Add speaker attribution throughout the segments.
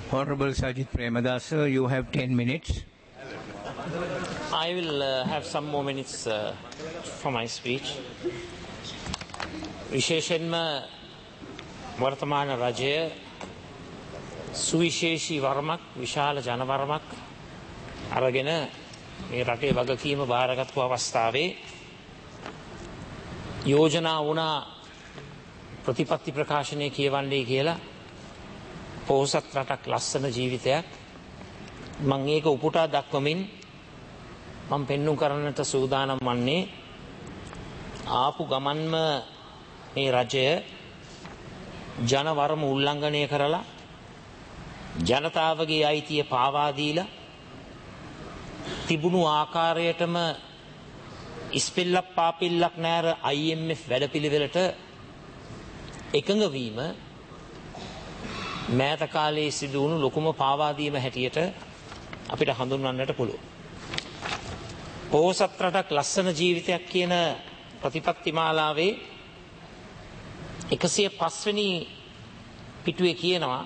Speaker 1: Honorable Sajith Premadasa, you have 10 minutes.
Speaker 2: I will have some more minutes for my speech. විශේෂයෙන්ම වර්තමාන රජය සුවිශේෂී වරමක් විශාල ජනවරමක් අරගෙන මේ රටේ වගකීම බාරගත්තු අවස්ථාවේ යෝජනා වුණා ප්‍රතිපත්ති ප්‍රකාශනය කියවන්නේ කියලා පොහොසත් රටක් ලස්සන ජීවිතයක් මම ඒක උපුටා දක්වමින් මම පෙන්වු කරන්නට සූදානම් වන්නේ ආපු ගමන්ම මේ රජය ජනවරම උල්ලංඝනය කරලා ජනතාවගේ අයිතිය පාවා දීලා තිබුණු ආකාරයටම ඉස්පෙල්ලක් පාපිල්ලක් නැර IMF වැඩපිළිවෙලට එකඟ වීම මෑත කාලයේ සිදු වුණු ලොකුම පාවා දීම හැටියට අපිට හඳුන්වන්නට පුළුවන්. පොහොසත් රටක් ලස්සන ජීවිතයක් කියන ප්‍රතිපත්ති මාලාවේ 105 වෙනි පිටුවේ කියනවා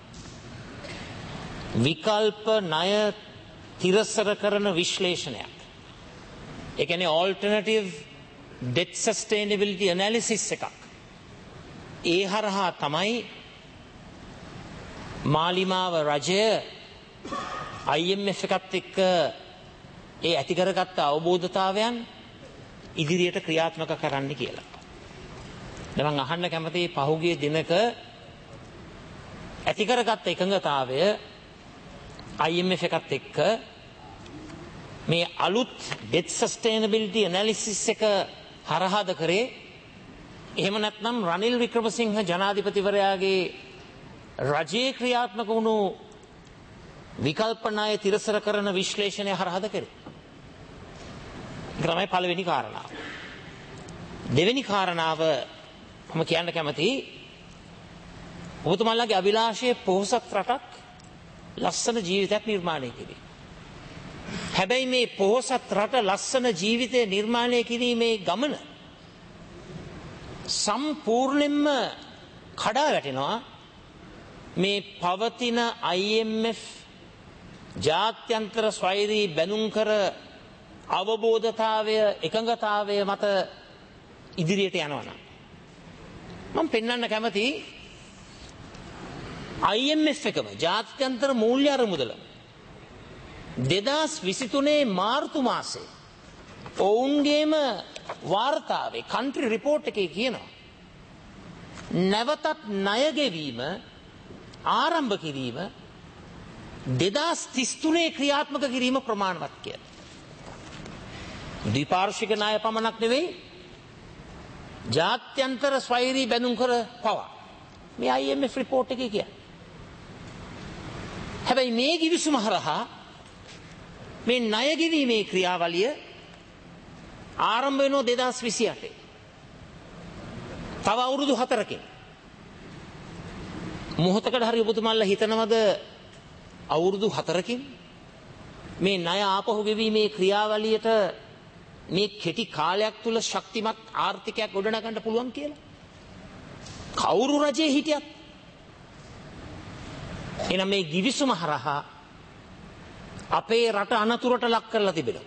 Speaker 2: විකල්ප ණය තිරසර කරන විශ්ලේෂණයක්. ඒ කියන්නේ alternative debt sustainability analysis එකක්. ඒ හරහා තමයි මාලිමාව රජය IMF එකත් එක්ක ඒ ඇති කරගත්ත අවබෝධතාවයන් ඉදිරියට ක්‍රියාත්මක කරන්න කියලා. දැන් මම අහන්න කැමතියි පහුගිය දිනක ඇති කරගත්ත එකඟතාවය IMF එකත් එක්ක මේ අලුත් debt sustainability analysis එක හරහාද කරේ එහෙම නැත්නම් රනිල් වික්‍රමසිංහ ජනාධිපතිවරයාගේ රජයේ ක්‍රියාත්මක වුණු විකල්ප ණය තිරසර කරන විශ්ලේෂණය හරහාද කරේ. ඒක තමයි පළවෙනි කාරණාව. දෙවෙනි කාරණාව මම කියන්න කැමතියි ඔබතුමාලගේ අභිලාෂය පොහොසත් රටක් ලස්සන ජීවිතයක් නිර්මාණය කිරීම. හැබැයි මේ පොහොසත් රට ලස්සන ජීවිතය නිර්මාණය කිරීමේ ගමන සම්පූර්ණයෙන්ම කඩා වැටෙනවා මේ පවතින IMF ජාත්‍යන්තර ස්වෛරී බැනුම් කර අවබෝධතාවය එකඟතාවය මත ඉදිරියට යනවා නම් මම පෙන්වන්න කැමතියි IMF එකම ජාත්‍යන්තර මූල්‍ය අරමුදල 2023 මාර්තු මාසයේ ඔවුන්ගේම වාර්තාවේ කන්ට්‍රි රිපෝට් එකේ කියනවා නැවතත් ණය ගෙවීම ආරම්භ කිරීම 2033 ක්‍රියාත්මක කිරීම ප්‍රමාණවත් කියලා. ද්විපාර්ශ්වික ණය පමණක් නෙවෙයි ජාත්‍යන්තර ස්වෛරී බැඳුම් කර පවා මේ IMF රිපෝට් එකේ කියන්නේ. හැබැයි මේ කිවිසුම හරහා මේ ණය ගෙවීමේ ක්‍රියාවලිය ආරම්භ වෙනවා 2028. තව අවුරුදු 4කින්. මොහොතකට හරි ඔබතුමාලා හිතනවද අවුරුදු 4කින් මේ ණය ආපහු ගෙවීමේ ක්‍රියාවලියට මේ කෙටි කාලයක් තුල ශක්තිමත් ආර්ථිකයක් ගොඩනගන්න පුළුවන් කියලා? කවුරු රජේ හිටියත් එනම් මේ givisuma හරහා අපේ රට අනතුරට ලක් කරලා තිබෙනවා.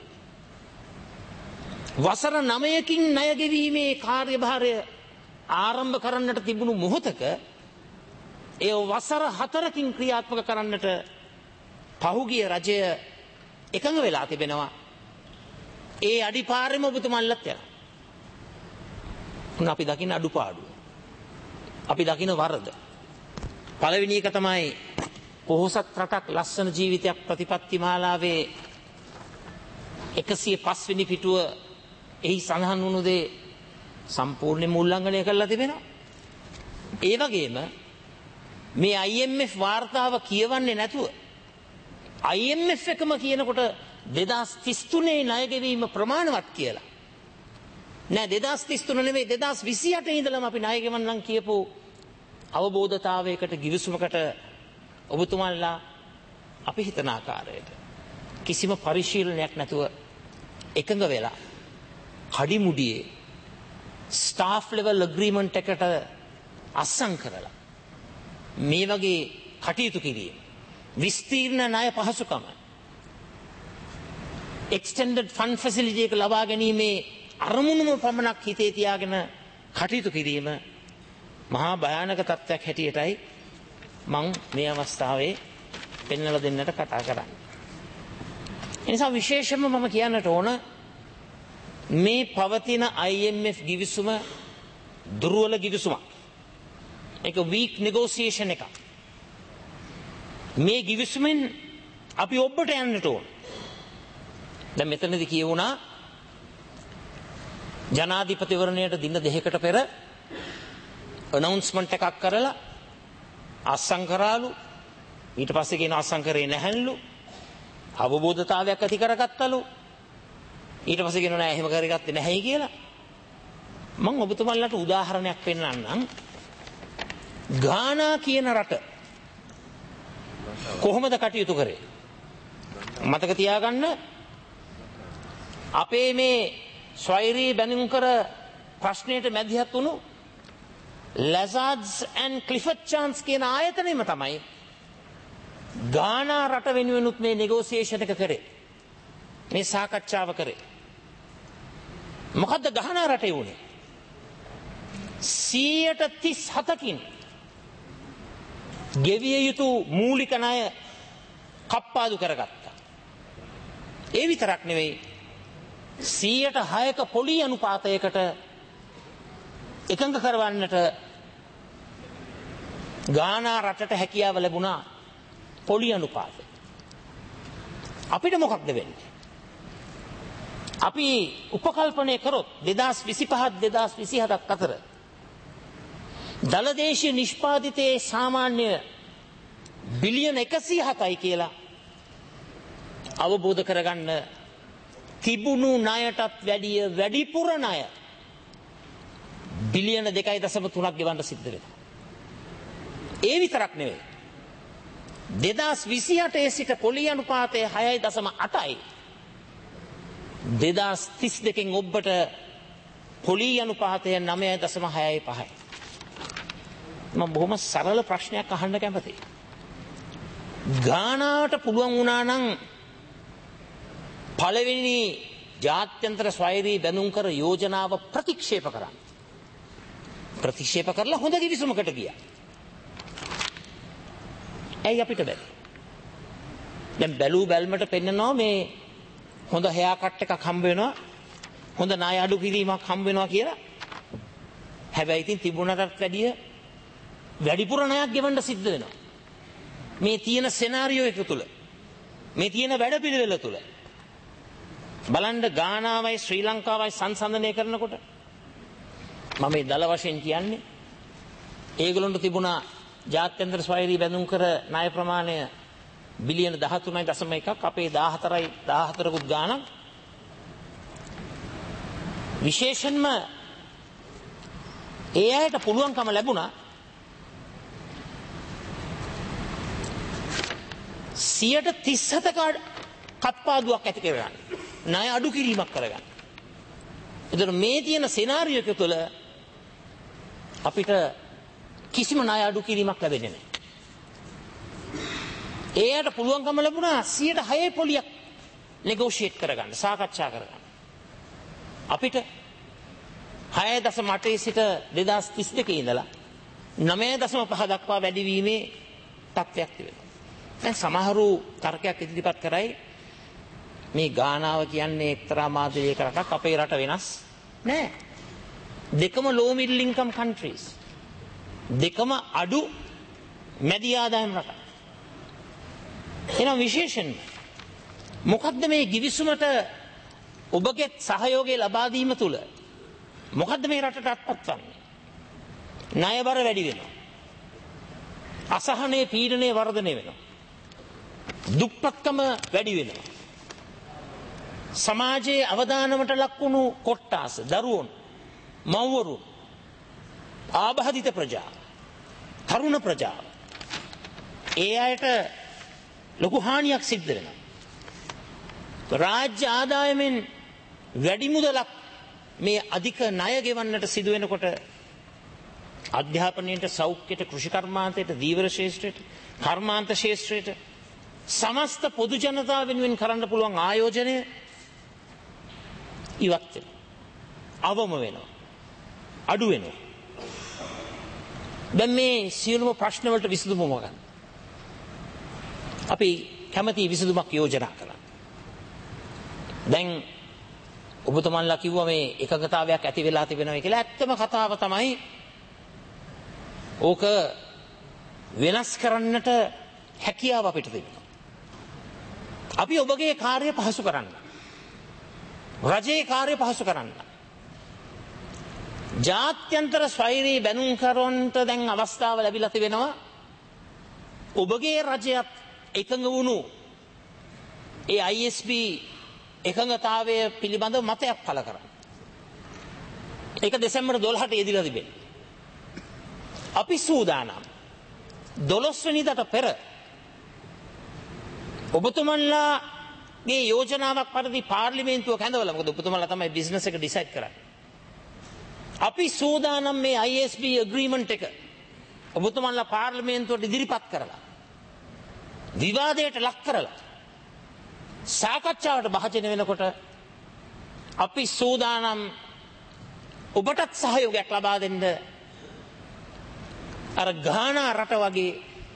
Speaker 2: වසර 9කින් ණය ගෙවීමේ කාර්යභාරය ආරම්භ කරන්නට තිබුණු මොහොතක ඒ වසර 4කින් ක්‍රියාත්මක කරන්නට පහුගිය රජය එකඟ වෙලා තිබෙනවා. ඒ අඩිපාරෙම ඔබතුමන්ලත් යනවා. අපි දකින්න අඩුපාඩුව. අපි දකින්න වරද. පළවෙනි එක තමයි පොහොසත් රටක් ලස්සන ජීවිතයක් ප්‍රතිපත්ති මාලාවේ 105 වෙනි පිටුව එහි සඳහන් වුණු දේ සම්පූර්ණයෙන්ම උල්ලංඝනය කරලා තිබෙනවා. ඒ වගේම මේ IMF වාර්තාව කියවන්නේ නැතුව IMF එකම කියනකොට 2033 ණය ගෙවීම ප්‍රමාණවත් කියලා. නෑ 2033 නෙවෙයි 2028 ඉඳලම අපි ණය ගෙවන්නම් කියපු අවබෝධතාවයකට givisumකට ඔබතුමාලා අපි හිතන ආකාරයට කිසිම පරිශීලනයක් නැතුව එකඟ වෙලා කඩිමුඩියේ staff level agreement එකට අස්සම් කරලා මේ වගේ කටයුතු කිරීම විස්තීර්ණ ණය පහසුකම extended fund facility එක ලබා ගැනීමේ අරමුණුම පමණක් හිතේ තියාගෙන කටයුතු කිරීම මහා භයානක තත්ත්වයක් හැටියටයි මම මේ අවස්ථාවේ පෙන්වලා දෙන්නට කතා කරන්නේ. ඒ නිසා විශේෂයෙන්ම මම කියන්නට ඕන මේ පවතින IMF ගිවිසුම දුර්වල ගිවිසුමක්. ඒක weak negotiation එකක්. මේ ගිවිසුමෙන් අපි ඔබට යන්නට ඕන. දැන් මෙතනදී කියවුණා ජනාධිපතිවරණයට දින දෙකකට පෙර announcement එකක් කරලා අස්සම් කරාලු ඊට පස්සේ කියන අස්සම් කරේ නැහැලු අවබෝධතාවයක් ඇති කරගත්තලු ඊට පස්සේ කියනවා නෑ එහෙම කරගත්තේ නැහැයි කියලා මම ඔබතුමන්ලට උදාහරණයක් පෙන්නන්නම් ගානා කියන රට කොහොමද කටයුතු කරේ මතක තියාගන්න අපේ මේ ස්වෛරී බැනුම් කර ප්‍රශ්නයට මැදිහත් වුණු ලැසාඩ්ස් ඇන්ඩ් ක්ලිෆර්ඩ් චාන්ස් කියන ආයතනයම තමයි ගානා රට වෙනුවෙනුත් මේ නෙගෝසියේෂන් එක කරේ මේ සාකච්ඡාව කරේ මොකද්ද ගානා රටේ වුණේ 37%කින් ගෙවිය යුතු මූලික ණය කප්පාදු කරගත්තා ඒ විතරක් නෙවෙයි 106ක පොලි අනුපාතයකට එකඟ කරවන්නට ගානා රටට හැකියාව ලැබුණා පොලි අනුපාතය. අපිට මොකක්ද වෙන්නේ? අපි උපකල්පනය කරොත් 2025-2027 අතර දලදේශීය නිෂ්පාදිතයේ සාමාන්‍ය බිලියන 107යි කියලා අවබෝධ කරගන්න තිබුණු ණයටත් වැඩිය වැඩිපුර ණය බිලියන 2.3ක් ගෙවන්න සිද්ධ වෙනවා. ඒ විතරක් නෙවෙයි 2028 සිට පොලි අනුපාතය 6.8යි 2032කින් ඔබට පොලි අනුපාතය 9.65යි මම බොහොම සරල ප්‍රශ්නයක් අහන්න කැමතියි. ගානාවට පුළුවන් වුණා නම් පළවෙනි ජාත්‍යන්තර ස්වෛරී බැඳුම් කර යෝජනාව ප්‍රතික්ෂේප කරන්න. ප්‍රතික්ෂේප කරලා හොඳ කිවිසුමකට ගියා. ඇයි අපිට බැරි? දැන් බැලූ බැල්මට පෙන්නනවා මේ හොඳ හෙයා කට් එකක් හම්බ වෙනවා. හොඳ ණය අඩු කිරීමක් හම්බ වෙනවා කියලා. හැබැයි ඉතින් තිබුණටත් වැඩිය වැඩිපුර ණයක් ගෙවන්න සිද්ධ වෙනවා. මේ තියෙන සෙනාරියෝ එක තුල මේ තියෙන වැඩපිළිවෙල තුල බලන්න ගානාවයි ශ්‍රී ලංකාවයි සංසන්දනය කරනකොට මම මේ දල වශයෙන් කියන්නේ ඒගොල්ලන්ට තිබුණා ජාත්‍යන්තර ස්වෛරී බැඳුම් කර ණය ප්‍රමාණය බිලියන 13.1ක් අපේ 14කුත් ගාණක් විශේෂයෙන්ම ඒ අයට පුළුවන්කම ලැබුණා 37ක කප්පාදුවක් ඇති කරගන්න. ණය අඩු කිරීමක් කරගන්න. එතකොට මේ තියෙන සෙනාරියෝ එක තුළ අපිට කිසිම ණය අඩු කිරීමක් ලැබෙන්නේ නැහැ. ඒකට පුළුවන්කම ලැබුණා 106 පොලියක් නෙගෝෂিয়েට් කරගන්න, සාකච්ඡා කරගන්න. අපිට 6.8 සිට 2032 ඉඳලා 9.5 දක්වා වැඩිවීමේ තත්ත්වයක් තිබෙනවා. දැන් සමහරු තර්කයක් ඉදිරිපත් කරයි මේ ගානාව කියන්නේ එක්තරා මාධ්‍යයක රටක් අපේ රට වෙනස් නෑ. දෙකම low middle income countries. දෙකම අඩු මැදි ආදායම් රට. එහෙනම් විශේෂයෙන් මොකද්ද මේ ගිවිසුමට ඔබගේ සහයෝගය ලබා දීම තුල මොකද්ද මේ රටට අත්පත් වන්නේ? ණය බර වැඩි වෙනවා. අසහනයේ පීඩනයේ වර්ධනය වෙනවා. දුප්පත්කම වැඩි වෙනවා. සමාජයේ අවදානමට ලක්වුණු කොට්ටාස දරුවෝ මව්වරු ආබාධිත ප්‍රජා තරුණ ප්‍රජා ඒ අයට ලොකු හානියක් සිද්ධ වෙනවා. රාජ්‍ය ආදායමෙන් වැඩි මුදලක් මේ අධික ණය ගෙවන්නට සිදු වෙනකොට අධ්‍යාපනයට සෞඛ්‍යයට කෘෂි කර්මාන්තයට දීවර ශාස්ත්‍රයට කර්මාන්ත ශාස්ත්‍රයට සමස්ත පොදු ජනතාව වෙනුවෙන් කරන්න පුළුවන් ආයෝජනය ඉවත් වෙනවා. අවම වෙනවා. අඩු වෙනවා. දැන් මේ සියලුම ප්‍රශ්න වලට විසඳුම මොකක්ද? අපි කැමති විසඳුමක් යෝජනා කළා. දැන් ඔබතුමන්ලා කිව්වා මේ එකඟතාවයක් ඇති වෙලා තිබෙනවා කියලා. ඇත්තම කතාව තමයි ඕක වෙනස් කරන්නට හැකියාව අපිට තිබෙනවා. අපි ඔබගේ කාර්ය පහසු කරන්න. රජයේ කාර්ය පහසු කරන්න. ජාත්‍යන්තර ස්වෛරී බැනුම්කරුවන්ට දැන් අවස්ථාව ලැබිලා තිබෙනවා. ඔබගේ රජයත් එකඟ වුණු ඒ ISB එකඟතාවය පිළිබඳව මතයක් පළ කරන්න. ඒක දෙසැම්බර් 12ට යෙදිලා තිබෙනවා. අපි සූදානම් 12 වෙනිදාට පෙර ඔබතුමන්ලාගේ යෝජනාවක් පරිදි පාර්ලිමේන්තුව කැඳවලා, මොකද ඔබතුමන්ලා තමයි බිස්නස් එක ඩිසයිඩ් කරන්නේ. අපි සූදානම් මේ ISB ඇග්‍රීමන්ට් එක ඔබතුමන්ලා පාර්ලිමේන්තුවට ඉදිරිපත් කරලා විවාදයට ලක් කරලා සාකච්ඡාවට භාජනය වෙනකොට අපි සූදානම් ඔබටත් සහයෝගයක් ලබා දෙන්න. අර ගානා රට වගේ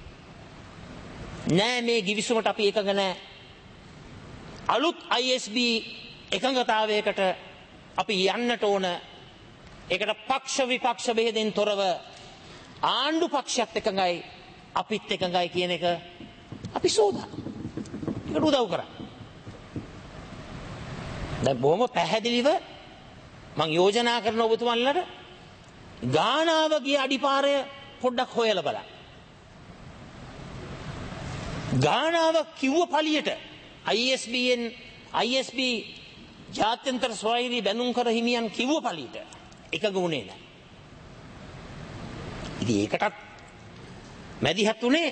Speaker 2: නෑ මේ ගිවිසුමට අපි එකඟ නෑ. අලුත් ISB එකඟතාවයකට අපි යන්නට ඕන. ඒකට පක්ෂ විපක්ෂ බෙහෙදෙන් තොරව ආණ්ඩු පක්ෂයත් එකඟයි අපිත් එකඟයි කියන එක අපි සූදානම්. ඒකට උදව් කරන්න. දැන් බොහොම පැහැදිලිව මම යෝජනා කරන ඔබතුමන්ලට ගානාව ගිය අඩිපාරය පොඩ්ඩක් හොයලා බලන්න. ගානාව කිව්ව පළියට ISB ජාත්‍යන්තර ස්වෛරී බැනුම්කර හිමියන් කිව්ව පළියට එකඟ වුණේ නැහැ. ඉතින් ඒකටත් මැදිහත් උනේ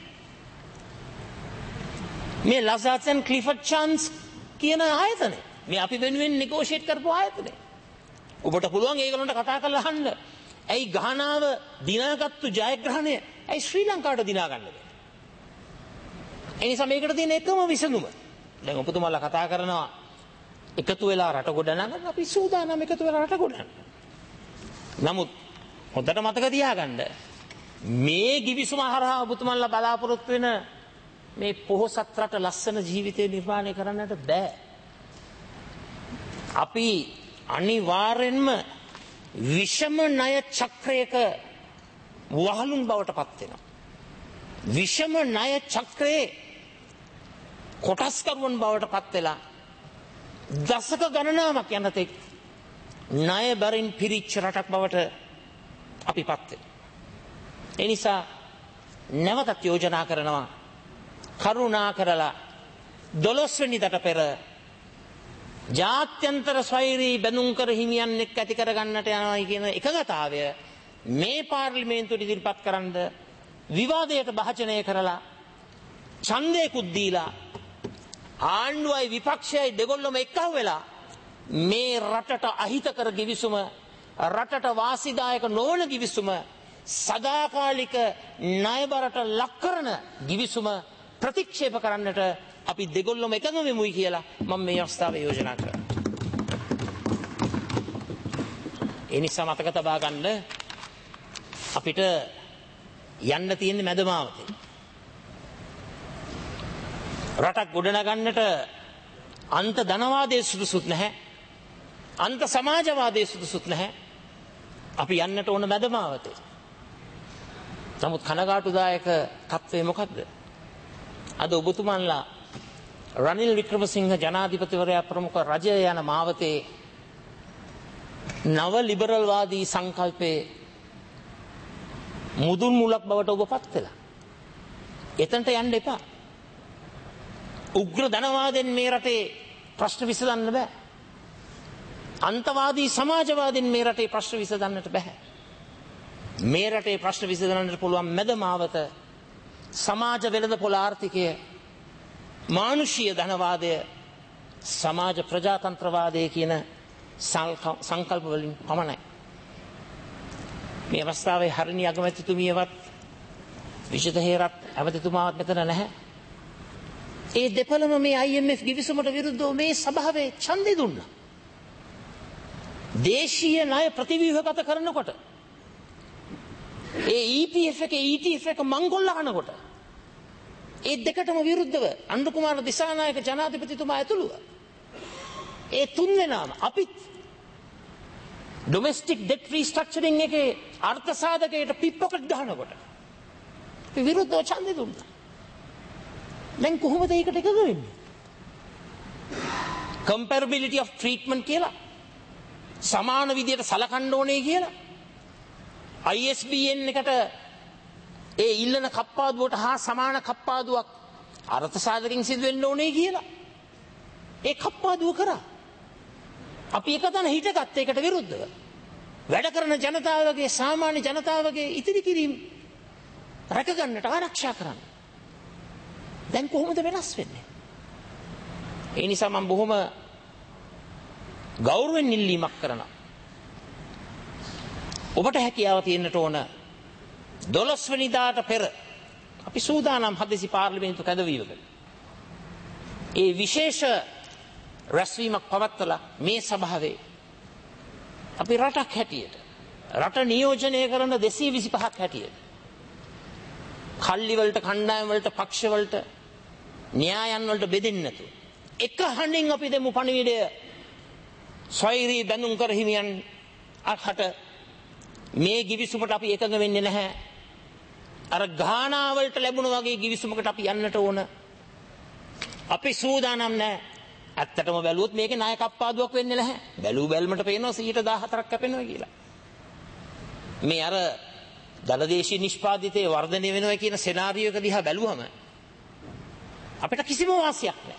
Speaker 2: මේ ලසාත්සන් ක්ලිෆර්ඩ් චාන්ස් කියන ආයතනය. මේ අපි වෙනුවෙන් නෙගෝෂিয়েට් කරපු ආයතනය. ඔබට පුළුවන් ඒගොල්ලන්ට කතා කරලා අහන්න. ඇයි ගානාව දිනාගත්තු ජයග්‍රහණය ඇයි ශ්‍රී ලංකාවට දිනා ගන්න බැහැ? ඒ නිසා මේකට තියෙන එකම විසඳුම. දැන් ඔබතුමාලා කතා කරනවා එකතු වෙලා රට ගොඩනගන්න. අපි සූදානම් එකතු වෙලා රට ගොඩනගන්න. නමුත් හොඳට මතක තියාගන්න මේ ගිවිසුම හරහා ඔබතුමාලා බලාපොරොත්තු වෙන මේ පොහොසත් රට ලස්සන ජීවිතය නිර්මාණය කරන්නට බෑ. අපි අනිවාර්යෙන්ම විෂම ණය චක්‍රයක වහලුන් බවට පත් වෙනවා. විෂම ණය චක්‍රයේ කොටස්කරුවන් බවට පත් වෙලා දශක ගණනාවක් යනතෙක් ණය බරින් පිරිච්ච රටක් බවට අපි පත් වෙනවා. ඒ නිසා නැවතත් යෝජනා කරනවා කරුණා කරලා 12 වෙනිදාට පෙර ජාත්‍යන්තර ස්වෛරී බැනුම්කර හිමියන් එක්ක ඇති කරගන්නට යනවා කියන එකඟතාවය මේ පාර්ලිමේන්තුවට ඉදිරිපත් කරන්න විවාදයට භාජනය කරලා ඡන්දයකුත් දීලා ආණ්ඩුවයි විපක්ෂයයි දෙගොල්ලම එක්කව වෙලා මේ රටට අහිතකර ගිවිසුම, රටට වාසිදායක නොවන ගිවිසුම, සදාකාලික ණයබරට ලක් කරන ගිවිසුම ප්‍රතික්ෂේප කරන්නට අපි දෙගොල්ලම එකඟ වෙමුයි කියලා මම මේ අවස්ථාවේ යෝජනා කරනවා. ඒ නිසා මතක තබා ගන්න අපිට යන්න තියෙන මැදමාවතේ. රටක් ගොඩනගන්නට අන්ත ධනවාදයේ සුදුසුත් නැහැ. අන්ත සමාජවාදයේ සුදුසුත් නැහැ. අපි යන්නට ඕන මැදමාවතේ. නමුත් කනගාටුදායක තත්ත්වය මොකක්ද? අද ඔබතුමන්ලා රනිල් වික්‍රමසිංහ ජනාධිපතිවරයා ප්‍රමුඛ රජය යන මාවතේ නව ලිබරල් වාදී සංකල්පයේ මුදුන් මුලක් බවට ඔබ පත් වෙලා. එතනට යන්න එපා. උග්‍ර ධනවාදෙන් මේ රටේ ප්‍රශ්න විසඳන්න බෑ. අන්තවාදී සමාජවාදෙන් මේ රටේ ප්‍රශ්න විසඳන්නට බෑ. මේ රටේ ප්‍රශ්න විසඳන්නට පුළුවන් මැදමාවත සමාජ වෙළඳපොළ ආර්ථිකය, මානුෂීය ධනවාදය, සමාජ ප්‍රජාතන්ත්‍රවාදය කියන සංකල්ප වලින් පමණයි. මේ අවස්ථාවේ හරිනි අගමැතිතුමියවත් විශේෂ හේරත් ඇමතිතුමාවත් මෙතන නැහැ. ඒ දෙපළම මේ IMF ගිවිසුමට විරුද්ධව මේ සභාවේ ඡන්දය දුන්නා. දේශීය ණය ප්‍රතිව්‍යුහගත කරනකොට ඒ EPF එක ETF එක මංගොල්ල අහනකොට ඒ දෙකටම විරුද්ධව අනුර කුමාර දිසානායක ජනාධිපතිතුමා ඇතුළුව ඒ තුන් දෙනාම අපිත් ඩොමෙස්ටික් ඩෙට් රීස්ට්‍රක්චරින් එකේ අර්ථ සාධකයට පිප්පොකට් ගහනකොට අපි විරුද්ධව ඡන්දය දුන්නා. දැන් කොහොමද ඒකට එකඟ වෙන්නේ? comparability of treatment කියලා සමාන විදියට සලකන්න ඕනේ කියලා ISBN එකට ඒ ඉල්ලන කප්පාදුවට හා සමාන කප්පාදුවක් අර්ථ සාධකකින් සිදු වෙන්න ඕනේ කියලා ඒ කප්පාදුව කරා. අපි එකතන හිටගත්ත එකට විරුද්ධව වැඩ කරන ජනතාවගේ සාමාන්‍ය ජනතාවගේ ඉතිරි කිරීම රැකගන්නට ආරක්ෂා කරන්න. දැන් කොහොමද වෙනස් වෙන්නේ? ඒ නිසා මම බොහොම ගෞරවයෙන් ඉල්ලීමක් කරනවා. ඔබට හැකියාව තියෙන්නට ඕන 12 වෙනිදාට පෙර අපි සූදානම් හදිසි පාර්ලිමේන්තු කැඳවීමකට. ඒ විශේෂ රැස්වීමක් පවත්වලා මේ සභාවේ අපි රටක් හැටියට රට නියෝජනය කරන 225ක් හැටියට කල්ලි වලට කණ්ඩායම් වලට පක්ෂ වලට න්‍යායන් වලට බෙදෙන්නේ නැතුව එක හඬින් අපි දෙමු පණිවිඩය ස්වෛරී බැඳුම් කර හිමියන් අහට මේ ගිවිසුමට අපි එකඟ වෙන්නේ නැහැ. අර ගානා වලට ලැබුණ වගේ ගිවිසුමකට අපි යන්නට ඕන. අපි සූදානම් නැහැ. ඇත්තටම බැලුවොත් මේකේ ණය කප්පාදුවක් වෙන්නේ නැහැ. බැලුව බැලමට පේනවා 14% කැපෙනවා කියලා. මේ අර දලදේශී නිෂ්පාදිතයේ වර්ධනය වෙනවා කියන සෙනාරියෝ එක දිහා බැලුවම අපිට කිසිම වාසියක් නැහැ.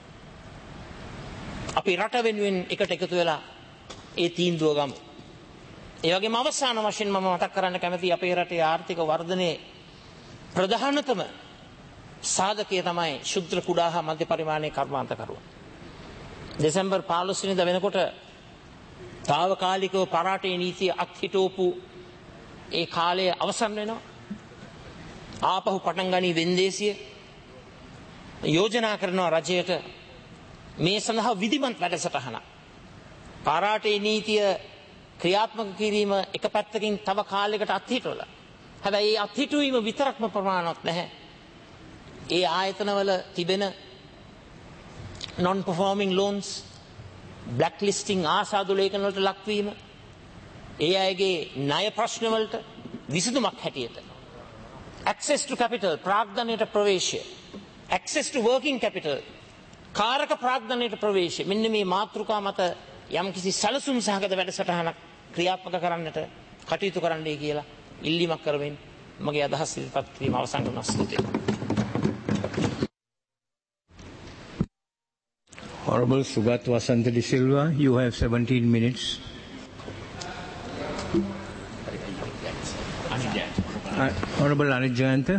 Speaker 2: අපි රට වෙනුවෙන් එකට එකතු වෙලා ඒ තීන්දුව ගමු. ඒ වගේම අවසාන වශයෙන් මම මතක් කරන්න කැමතියි අපේ රටේ ආර්ථික වර්ධනයේ ප්‍රධානතම සාධකය තමයි ශුද්‍ර කුඩා හා මධ්‍ය පරිමාණයේ කර්මාන්තකරුවන්. දෙසැම්බර් 15 වෙනිදා වෙනකොට తాවකාලිකව පරාටේ නීතිය අත්හිටවපු ඒ කාලය අවසන් වෙනවා. ආපහු පටන් ගනී වෙන්දේසිය යෝජනා කරනවා රජයට මේ සඳහා විධිමත් වැඩසටහනක්. පරාටේ නීතිය ක්‍රියාත්මක කිරීම එක පැත්තකින් තව කාලයකට අත්හිටවලා. හැබැයි ඒ අත්හිටුවීම විතරක්ම ප්‍රමාණවත් නැහැ. ඒ ආයතනවල තිබෙන non performing loans blacklisting ආසාදු ලේඛන වලට ලක්වීම ඒ අයගේ ණය ප්‍රශ්න වලට විසඳුමක් හැටියට access to capital ප්‍රාග්ධනයට ප්‍රවේශය access to working capital කාරක ප්‍රාග්ධනයට ප්‍රවේශය මෙන්න මේ මාතෘකා මත යම්කිසි සැලසුම් සහගත වැඩසටහනක් ක්‍රියාත්මක කරන්නට කටයුතු කරන්නයි කියලා ඉල්ලීමක් කරමින් මගේ අදහස් ඉදිරිපත් කිරීම අවසන් කරනවා. ස්තුතියි.
Speaker 1: Honorable Sugat Vasanta De Silva, you have 17 minutes. Honorable Anit Jayanta.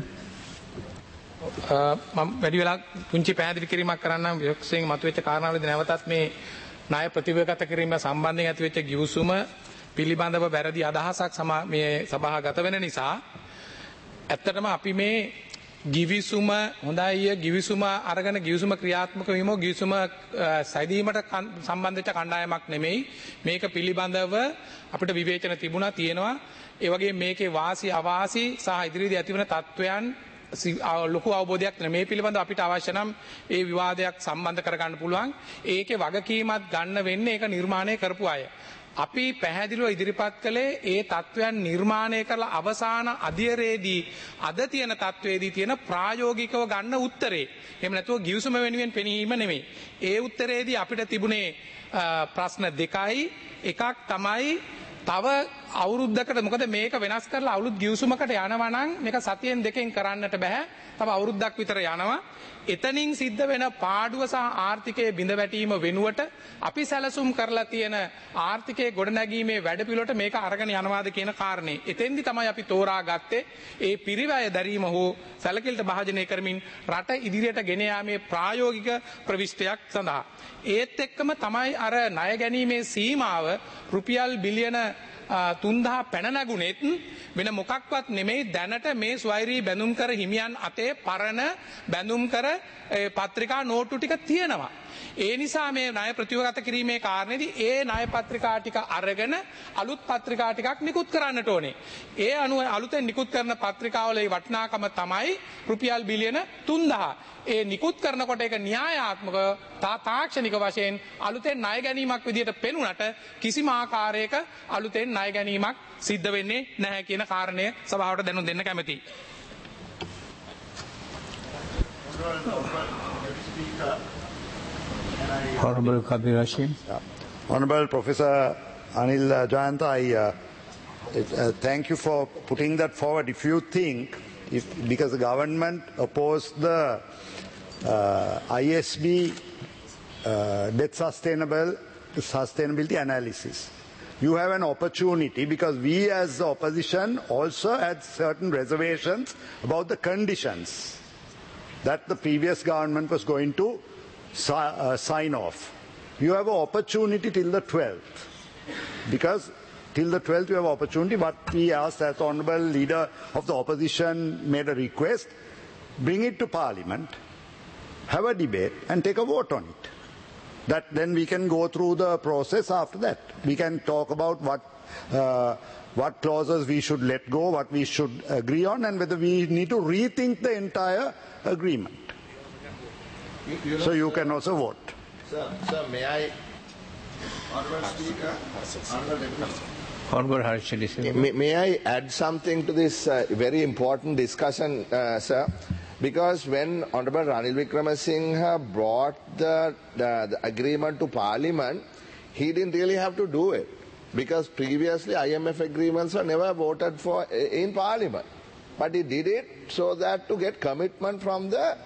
Speaker 3: මම වැඩි වෙලා පුංචි පැහැදිලි කිරීමක් කරන්නම් විශේෂයෙන් මතුවෙච්ච කාරණාවලදී නැවතත් මේ ණය ප්‍රතිව්‍යුහගත කිරීම සම්බන්ධයෙන් ඇතිවෙච්ච ගිවිසුම පිළිබඳව වැරදි අදහසක් මේ සභාගත වෙන නිසා ඇත්තටම අපි මේ ගිවිසුම හොඳයි ගිවිසුම අරගෙන ගිවිසුම ක්‍රියාත්මක වීම ගිවිසුම සැදීමට සම්බන්ධ වෙච්ච කණ්ඩායමක් නෙමෙයි මේක පිළිබඳව අපිට විවේචන තිබුණා තියෙනවා ඒ වගේ මේකේ වාසි අවාසි සහ ඉදිරියේදී ඇතිවන තත්වයන් ලොකු අවබෝධයක් නැහැ මේ පිළිබඳව අපිට අවශ්‍ය නම් ඒ විවාදයක් සම්බන්ධ කරගන්න පුළුවන් ඒකේ වගකීමක් ගන්න වෙන්නේ ඒක නිර්මාණය කරපු අය අපි පැහැදිලිව ඉදිරිපත් කළේ ඒ තත්වයන් නිර්මාණය කරලා අවසාන අධ්‍යයනයේදී අද තියෙන තත්වයේදී තියෙන ප්‍රායෝගිකව ගන්න උත්තරේ එහෙම නැතුව ගිවිසුම වෙනුවෙන් පෙනීම නෙමෙයි ඒ උත්තරේදී අපිට තිබුණේ ප්‍රශ්න දෙකයි එකක් තමයි තව අවුරුද්දකට මොකද මේක වෙනස් කරලා අවුරුදු ගිවිසුමකට යනවා නම් මේක සතියෙන් දෙකෙන් කරන්නට බෑ තව අවුරුද්දක් විතර යනවා එතනින් සිද්ධ වෙන පාඩුව සහ ආර්ථිකයේ බිඳ වැටීම වෙනුවට අපි සැලසුම් කරලා තියෙන ආර්ථිකයේ ගොඩනැගීමේ වැඩපිළිවෙලට මේක අරගෙන යනවාද කියන කාරණේ එතෙන්දි තමයි අපි තෝරාගත්තේ ඒ පිරිවැය දැරීම හෝ සැලකිලිට භාජනය කරමින් රට ඉදිරියට ගෙන යාමේ ප්‍රායෝගික ප්‍රවිෂ්ටයක් සඳහා ඒත් එක්කම තමයි අර ණය ගැනීමේ සීමාව රුපියල් බිලියන 3000 පැන නැගුණෙත් වෙන මොකක්වත් නෙමෙයි දැනට මේ ස්වෛරී බැඳුම් කර හිමියන් අතේ පරණ බැඳුම් කර පත්‍රිකා නෝට්ටු ටික තියෙනවා. ඒ නිසා මේ ණය ප්‍රතිවගත කිරීමේ කාරණේදී ඒ ණය පත්‍රිකා ටික අරගෙන අලුත් පත්‍රිකා ටිකක් නිකුත් කරන්නට ඕනේ. ඒ අනුව අලුතෙන් නිකුත් කරන පත්‍රිකාවල වටිනාකම තමයි රුපියල් බිලියන 3000. ඒ නිකුත් කරනකොට ඒක න්‍යායාත්මක තාක්ෂණික වශයෙන් අලුතෙන් ණය ගැනීමක් විදිහට පෙනුනට කිසිම ආකාරයක අලුතෙන් ණය ගැනීමක් සිද්ධ වෙන්නේ නැහැ කියන කාරණය සභාවට දැනුම් දෙන්න කැමැතියි.
Speaker 1: Honorable Kabir Hashim.
Speaker 4: Honorable Professor Anil Jayanta, I thank you for putting that forward. If you think, because the government opposed the ISB debt sustainability analysis, you have an opportunity, because we as the opposition also had certain reservations about the conditions that the previous government was going to sign off. You have an opportunity till the 12th, because till the 12th you have opportunity. But we asked, as the Honourable Leader of the Opposition made a request, bring it to Parliament, have a debate and take a vote on it. That then we can go through the process after that. We can talk about what clauses we should let go, what we should agree on, and whether we need to rethink the entire agreement. So you can also vote.
Speaker 5: Sir, may I? Honourable Speaker,
Speaker 1: Honorable Harshil Silva.
Speaker 5: may I add something to this very important discussion, sir? Because when Honourable Ranil Wickremesinghe brought the agreement to Parliament, he didn't really have to do it. Because previously IMF agreements were never voted for in Parliament. But he did it so that to get commitment from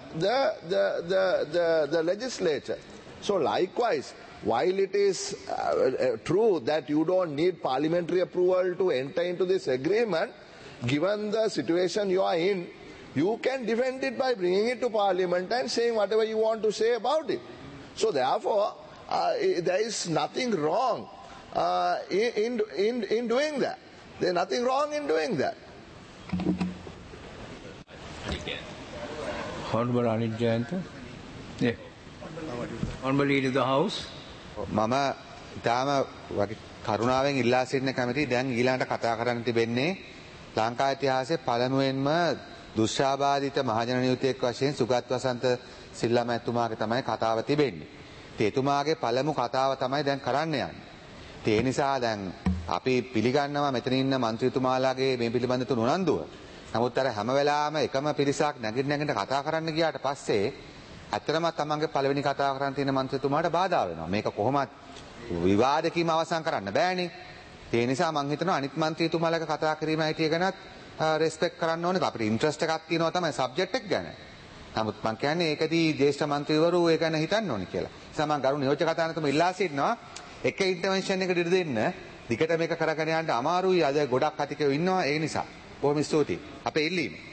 Speaker 5: the legislature. So likewise, while it is true that you don't need parliamentary approval to enter into this agreement, given the situation you are in, you can defend it by bringing it to Parliament and saying whatever you want to say about it. So therefore, there is nothing wrong in doing that. There is nothing wrong in doing that.
Speaker 1: Honorable Anil Jayanta. Yeah. Honorable Leader of the House.
Speaker 6: මම ඉතාම කරුණාවෙන් ඉල්ලා සිටින කැමති දැන් ඊළඟට කතා කරන්න තිබෙන්නේ ලංකා ඉතිහාසයේ පළමුවෙන්ම දුෂ්ටාබාධිත මහජන නියුතියක් වශයෙන් සුගත් වසන්ත සිල්වා මැතිතුමාගේ තමයි කතාව තිබෙන්නේ. එතුමාගේ පළමු කතාව තමයි දැන් කරන්න යන්නේ. ඒ නිසා දැන් අපි පිළිගන්නවා මෙතන ඉන්න മന്ത്രിතුමාලාගේ මේ පිළිබඳ තුන උනන්දුව. නමුත් අර හැම වෙලාවෙම එකම පිරිසක් නැගිට කතා කරන්න ගියාට පස්සේ ඇත්තටම තමන්ගේ පළවෙනි කතා කරන්න තියෙන മന്ത്രിතුමාට බාධා වෙනවා. මේක කොහොමත් විවාදකීම අවසන් කරන්න බෑනේ. ඒ නිසා මම හිතනවා අනිත් മന്ത്രിතුමාලාගේ කතා කිරීම හිටිය ගැනත් රෙස්පෙක්ට් කරන්න ඕනේ. අපිට ඉන්ට්‍රස්ට් එකක් තියෙනවා තමයි සබ්ජෙක්ට් එක ගැන. නමුත් මම කියන්නේ ඒකදී ජ්‍යෙෂ්ඨ മന്ത്രിවරු ඒ ගැන හිතන්න ඕනේ කියලා. ඒ නිසා මම ගරු නියෝජ්‍ය කතානායකතුමා ඉල්ලා සිටිනවා එක ඉන්ටර්වෙන්ෂන් එකකට ඉඩ දෙන්න. දිගට මේක කරගෙන යන්න අමාරුයි. අද ගොඩක් කතිකයෝ ඉන්නවා ඒ නිසා. බොහොම ස්තුතියි. අපේ ඉල්ලීම